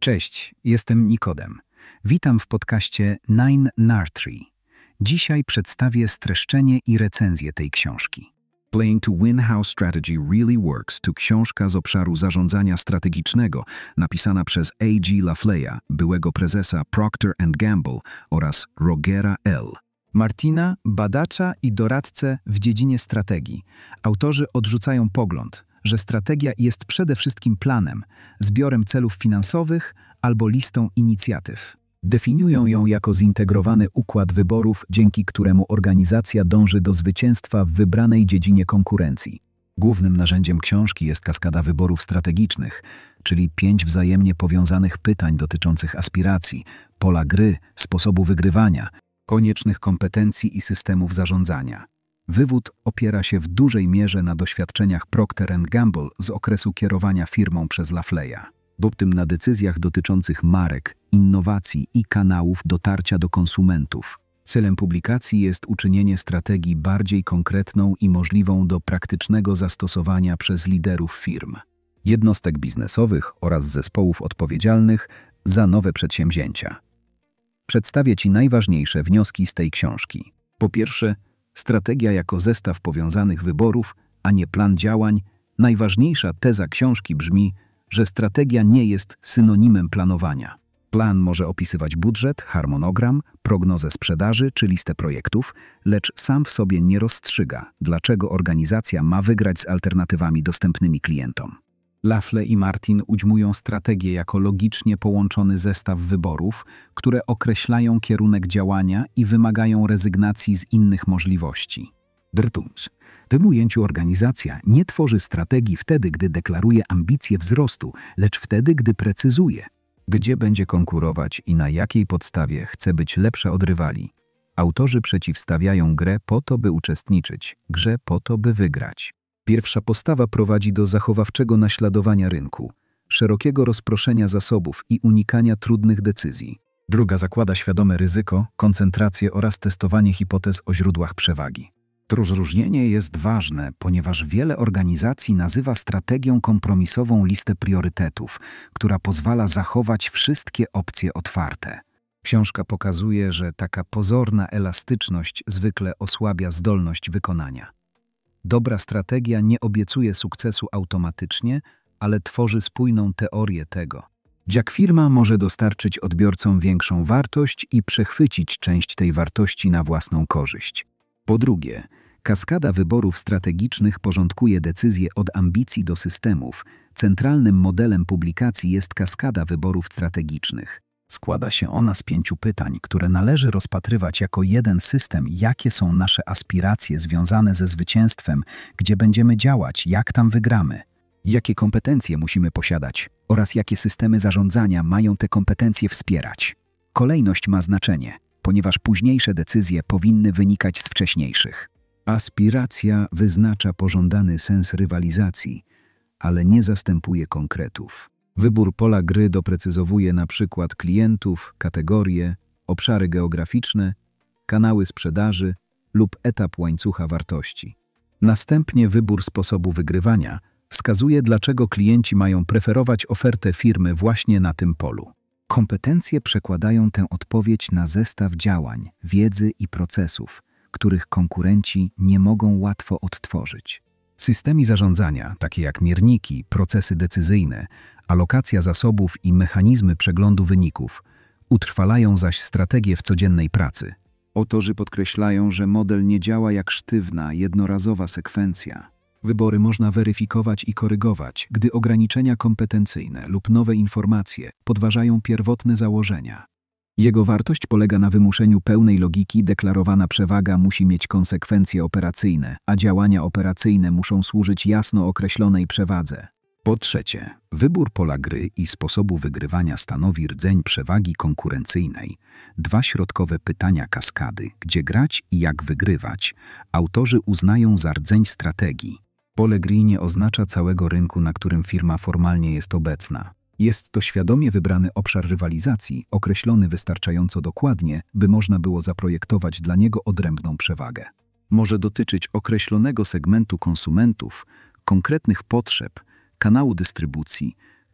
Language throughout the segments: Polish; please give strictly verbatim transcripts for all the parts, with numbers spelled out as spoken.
Cześć, jestem Nikodem. Witam w podcaście Nine Nartree. Dzisiaj przedstawię streszczenie i recenzję tej książki. Playing to Win How Strategy Really Works to książka z obszaru zarządzania strategicznego, napisana przez A G Lafleya, byłego prezesa Procter and Gamble oraz Rogera L. Martina, badacza i doradcę w dziedzinie strategii. Autorzy odrzucają pogląd, że strategia jest przede wszystkim planem, zbiorem celów finansowych albo listą inicjatyw. Definiują ją jako zintegrowany układ wyborów, dzięki któremu organizacja dąży do zwycięstwa w wybranej dziedzinie konkurencji. Głównym narzędziem książki jest kaskada wyborów strategicznych, czyli pięć wzajemnie powiązanych pytań dotyczących aspiracji, pola gry, sposobu wygrywania, koniecznych kompetencji i systemów zarządzania. Wywód opiera się w dużej mierze na doświadczeniach Procter and Gamble z okresu kierowania firmą przez Lafleya, bo tym na decyzjach dotyczących marek, innowacji i kanałów dotarcia do konsumentów. Celem publikacji jest uczynienie strategii bardziej konkretną i możliwą do praktycznego zastosowania przez liderów firm, jednostek biznesowych oraz zespołów odpowiedzialnych za nowe przedsięwzięcia. Przedstawię Ci najważniejsze wnioski z tej książki. Po pierwsze, strategia jako zestaw powiązanych wyborów, a nie plan działań. Najważniejsza teza książki brzmi, że strategia nie jest synonimem planowania. Plan może opisywać budżet, harmonogram, prognozę sprzedaży czy listę projektów, lecz sam w sobie nie rozstrzyga, dlaczego organizacja ma wygrać z alternatywami dostępnymi klientom. Lafley i Martin udźmują strategię jako logicznie połączony zestaw wyborów, które określają kierunek działania i wymagają rezygnacji z innych możliwości. Drpunks. W tym ujęciu organizacja nie tworzy strategii wtedy, gdy deklaruje ambicje wzrostu, lecz wtedy, gdy precyzuje, gdzie będzie konkurować i na jakiej podstawie chce być lepsza od rywali. Autorzy przeciwstawiają grę po to, by uczestniczyć, grze po to, by wygrać. Pierwsza postawa prowadzi do zachowawczego naśladowania rynku, szerokiego rozproszenia zasobów i unikania trudnych decyzji. Druga zakłada świadome ryzyko, koncentrację oraz testowanie hipotez o źródłach przewagi. To rozróżnienie jest ważne, ponieważ wiele organizacji nazywa strategią kompromisową listę priorytetów, która pozwala zachować wszystkie opcje otwarte. Książka pokazuje, że taka pozorna elastyczność zwykle osłabia zdolność wykonania. Dobra strategia nie obiecuje sukcesu automatycznie, ale tworzy spójną teorię tego, jak firma może dostarczyć odbiorcom większą wartość i przechwycić część tej wartości na własną korzyść. Po drugie, kaskada wyborów strategicznych porządkuje decyzje od ambicji do systemów. Centralnym modelem publikacji jest kaskada wyborów strategicznych. Składa się ona z pięciu pytań, które należy rozpatrywać jako jeden system. Jakie są nasze aspiracje związane ze zwycięstwem, gdzie będziemy działać, jak tam wygramy, jakie kompetencje musimy posiadać oraz jakie systemy zarządzania mają te kompetencje wspierać. Kolejność ma znaczenie, ponieważ późniejsze decyzje powinny wynikać z wcześniejszych. Aspiracja wyznacza pożądany sens rywalizacji, ale nie zastępuje konkretów. Wybór pola gry doprecyzowuje na przykład klientów, kategorie, obszary geograficzne, kanały sprzedaży lub etap łańcucha wartości. Następnie wybór sposobu wygrywania wskazuje, dlaczego klienci mają preferować ofertę firmy właśnie na tym polu. Kompetencje przekładają tę odpowiedź na zestaw działań, wiedzy i procesów, których konkurenci nie mogą łatwo odtworzyć. Systemy zarządzania, takie jak mierniki, procesy decyzyjne, alokacja zasobów i mechanizmy przeglądu wyników, utrwalają zaś strategię w codziennej pracy. Autorzy podkreślają, że model nie działa jak sztywna, jednorazowa sekwencja. Wybory można weryfikować i korygować, gdy ograniczenia kompetencyjne lub nowe informacje podważają pierwotne założenia. Jego wartość polega na wymuszeniu pełnej logiki. Deklarowana przewaga musi mieć konsekwencje operacyjne, a działania operacyjne muszą służyć jasno określonej przewadze. Po trzecie, wybór pola gry i sposobu wygrywania stanowi rdzeń przewagi konkurencyjnej. Dwa środkowe pytania kaskady, gdzie grać i jak wygrywać, autorzy uznają za rdzeń strategii. Pole gry nie oznacza całego rynku, na którym firma formalnie jest obecna. Jest to świadomie wybrany obszar rywalizacji, określony wystarczająco dokładnie, by można było zaprojektować dla niego odrębną przewagę. Może dotyczyć określonego segmentu konsumentów, konkretnych potrzeb, kanału dystrybucji,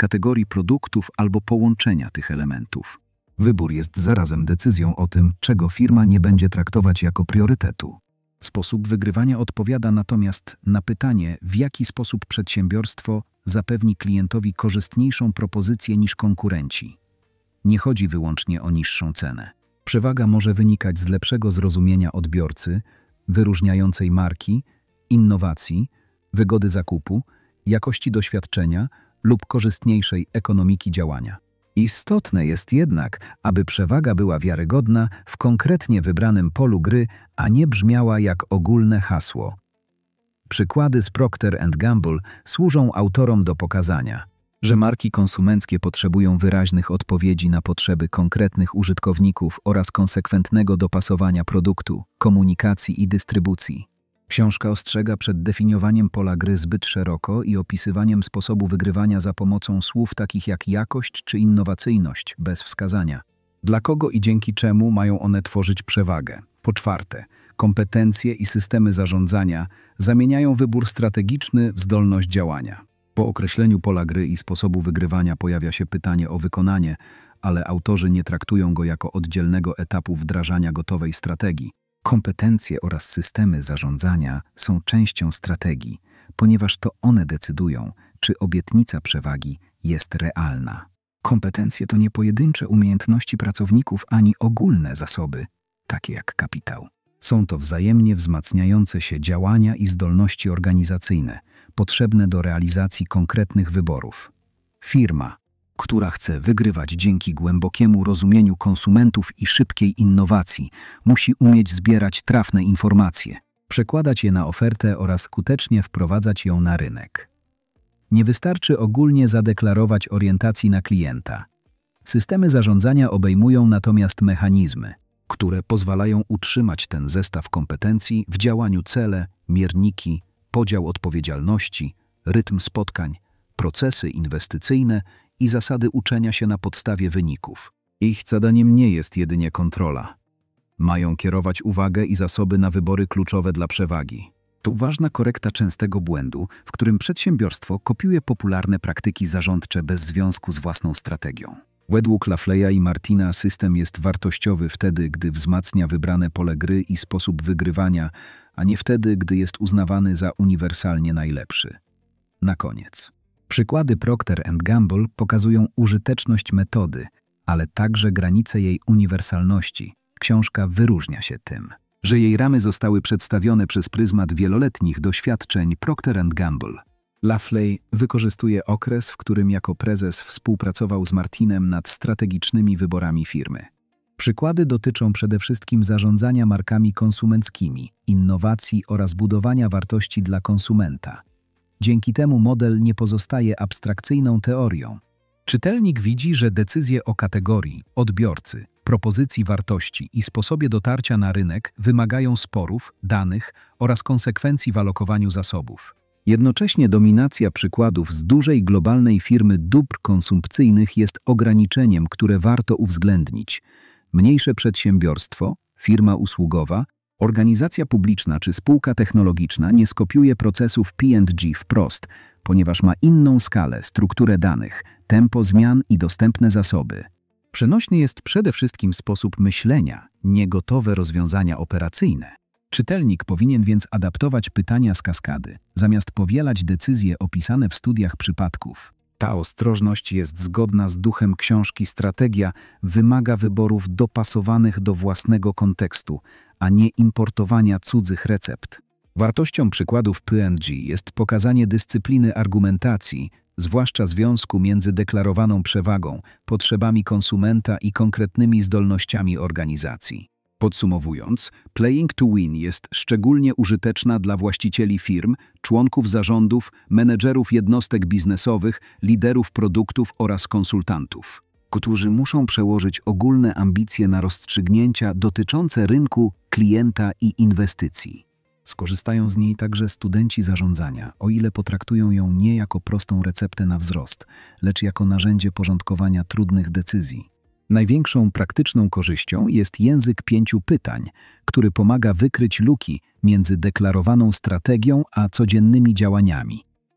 kategorii produktów albo połączenia tych elementów. Wybór jest zarazem decyzją o tym, czego firma nie będzie traktować jako priorytetu. Sposób wygrywania odpowiada natomiast na pytanie, w jaki sposób przedsiębiorstwo zapewni klientowi korzystniejszą propozycję niż konkurenci. Nie chodzi wyłącznie o niższą cenę. Przewaga może wynikać z lepszego zrozumienia odbiorcy, wyróżniającej marki, innowacji, wygody zakupu, jakości doświadczenia lub korzystniejszej ekonomiki działania. Istotne jest jednak, aby przewaga była wiarygodna w konkretnie wybranym polu gry, a nie brzmiała jak ogólne hasło. Przykłady z Procter and Gamble służą autorom do pokazania, że marki konsumenckie potrzebują wyraźnych odpowiedzi na potrzeby konkretnych użytkowników oraz konsekwentnego dopasowania produktu, komunikacji i dystrybucji. Książka ostrzega przed definiowaniem pola gry zbyt szeroko i opisywaniem sposobu wygrywania za pomocą słów takich jak jakość czy innowacyjność, bez wskazania. Dla kogo i dzięki czemu mają one tworzyć przewagę? Po czwarte, kompetencje i systemy zarządzania zamieniają wybór strategiczny w zdolność działania. Po określeniu pola gry i sposobu wygrywania pojawia się pytanie o wykonanie, ale autorzy nie traktują go jako oddzielnego etapu wdrażania gotowej strategii. Kompetencje oraz systemy zarządzania są częścią strategii, ponieważ to one decydują, czy obietnica przewagi jest realna. Kompetencje to nie pojedyncze umiejętności pracowników ani ogólne zasoby, takie jak kapitał. Są to wzajemnie wzmacniające się działania i zdolności organizacyjne, potrzebne do realizacji konkretnych wyborów. Firma, która chce wygrywać dzięki głębokiemu rozumieniu konsumentów i szybkiej innowacji, musi umieć zbierać trafne informacje, przekładać je na ofertę oraz skutecznie wprowadzać ją na rynek. Nie wystarczy ogólnie zadeklarować orientacji na klienta. Systemy zarządzania obejmują natomiast mechanizmy, które pozwalają utrzymać ten zestaw kompetencji w działaniu: cele, mierniki, podział odpowiedzialności, rytm spotkań, procesy inwestycyjne i zasady uczenia się na podstawie wyników. Ich zadaniem nie jest jedynie kontrola. Mają kierować uwagę i zasoby na wybory kluczowe dla przewagi. To ważna korekta częstego błędu, w którym przedsiębiorstwo kopiuje popularne praktyki zarządcze bez związku z własną strategią. Według Lafleya i Martina system jest wartościowy wtedy, gdy wzmacnia wybrane pole gry i sposób wygrywania, a nie wtedy, gdy jest uznawany za uniwersalnie najlepszy. Na koniec. Przykłady Procter and Gamble pokazują użyteczność metody, ale także granice jej uniwersalności. Książka wyróżnia się tym, że jej ramy zostały przedstawione przez pryzmat wieloletnich doświadczeń Procter and Gamble. Lafley wykorzystuje okres, w którym jako prezes współpracował z Martinem nad strategicznymi wyborami firmy. Przykłady dotyczą przede wszystkim zarządzania markami konsumenckimi, innowacji oraz budowania wartości dla konsumenta. Dzięki temu model nie pozostaje abstrakcyjną teorią. Czytelnik widzi, że decyzje o kategorii, odbiorcy, propozycji wartości i sposobie dotarcia na rynek wymagają sporów, danych oraz konsekwencji w alokowaniu zasobów. Jednocześnie dominacja przykładów z dużej globalnej firmy dóbr konsumpcyjnych jest ograniczeniem, które warto uwzględnić. Mniejsze przedsiębiorstwo, firma usługowa, organizacja publiczna czy spółka technologiczna nie skopiuje procesów P and G wprost, ponieważ ma inną skalę, strukturę danych, tempo zmian i dostępne zasoby. Przenośny jest przede wszystkim sposób myślenia, nie gotowe rozwiązania operacyjne. Czytelnik powinien więc adaptować pytania z kaskady, zamiast powielać decyzje opisane w studiach przypadków. Ta ostrożność jest zgodna z duchem książki. Strategia wymaga wyborów dopasowanych do własnego kontekstu, a nie importowania cudzych recept. Wartością przykładów P and G jest pokazanie dyscypliny argumentacji, zwłaszcza związku między deklarowaną przewagą, potrzebami konsumenta i konkretnymi zdolnościami organizacji. Podsumowując, Playing to Win jest szczególnie użyteczna dla właścicieli firm, członków zarządów, menedżerów jednostek biznesowych, liderów produktów oraz konsultantów, którzy muszą przełożyć ogólne ambicje na rozstrzygnięcia dotyczące rynku, klienta i inwestycji. Skorzystają z niej także studenci zarządzania, o ile potraktują ją nie jako prostą receptę na wzrost, lecz jako narzędzie porządkowania trudnych decyzji. Największą praktyczną korzyścią jest język pięciu pytań, który pomaga wykryć luki między deklarowaną strategią a codziennymi działaniami.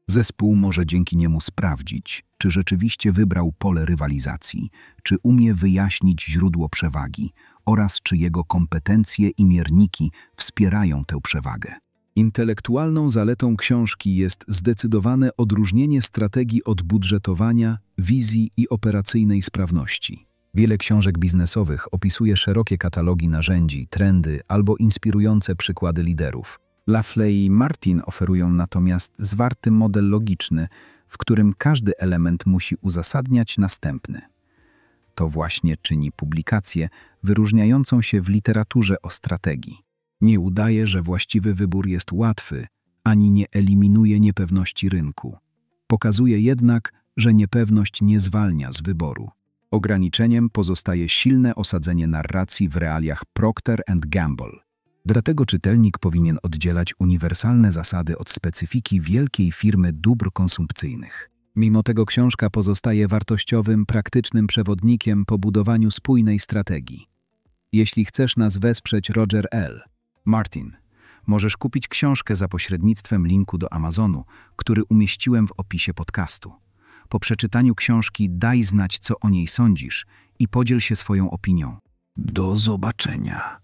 Zespół może dzięki niemu sprawdzić, czy rzeczywiście wybrał pole rywalizacji, czy umie wyjaśnić źródło przewagi oraz czy jego kompetencje i mierniki wspierają tę przewagę. Intelektualną zaletą książki jest zdecydowane odróżnienie strategii od budżetowania, wizji i operacyjnej sprawności. Wiele książek biznesowych opisuje szerokie katalogi narzędzi, trendy albo inspirujące przykłady liderów. Lafley i Martin oferują natomiast zwarty model logiczny, w którym każdy element musi uzasadniać następny. To właśnie czyni publikację wyróżniającą się w literaturze o strategii. Nie udaje, że właściwy wybór jest łatwy, ani nie eliminuje niepewności rynku. Pokazuje jednak, że niepewność nie zwalnia z wyboru. Ograniczeniem pozostaje silne osadzenie narracji w realiach Procter and Gamble. Dlatego czytelnik powinien oddzielać uniwersalne zasady od specyfiki wielkiej firmy dóbr konsumpcyjnych. Mimo tego książka pozostaje wartościowym, praktycznym przewodnikiem po budowaniu spójnej strategii. Jeśli chcesz nas wesprzeć, Roger L. Martin, możesz kupić książkę za pośrednictwem linku do Amazonu, który umieściłem w opisie podcastu. Po przeczytaniu książki daj znać, co o niej sądzisz i podziel się swoją opinią. Do zobaczenia.